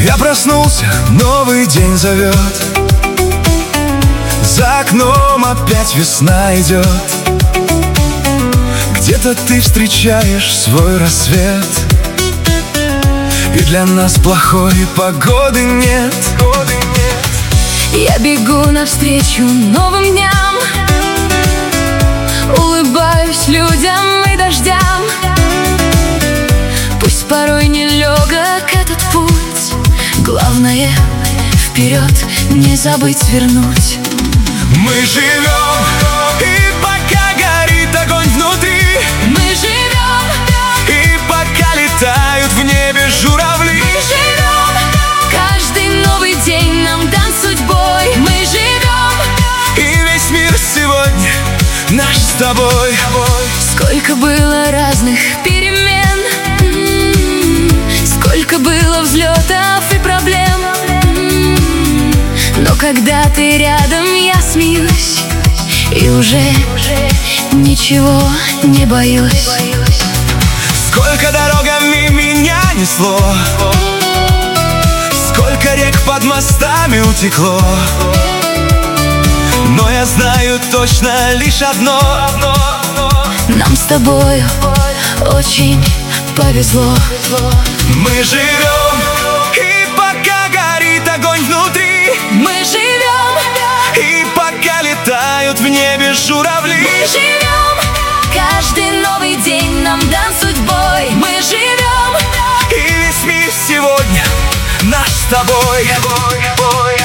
Я проснулся, новый день зовет. За окном опять весна идет. Где-то ты встречаешь свой рассвет, и для нас плохой погоды нет. Я бегу навстречу новым дням, улыбаюсь людям и дождям. Пусть порой нелегок этот путь, главное вперед не забыть свернуть. Мы живем, и пока горит огонь внутри. Мы живем, и пока летают в небе журавли. мы живем, каждый новый день нам дан судьбой. Мы живем, И весь мир сегодня наш с тобой. сколько было разных перемен, сколько было взлетов и проблем. Но когда ты рядом, я смеюсь и уже ничего не боюсь. Сколько дорогами меня несло, сколько рек под мостами утекло. Но я знаю точно лишь одно: Нам с тобою очень повезло. мы живем, и пока горит огонь внутри. Мы живем, И пока летают в небе журавли. мы живем, каждый новый день нам дан судьбой. Мы живем, И весь мир сегодня наш с тобой.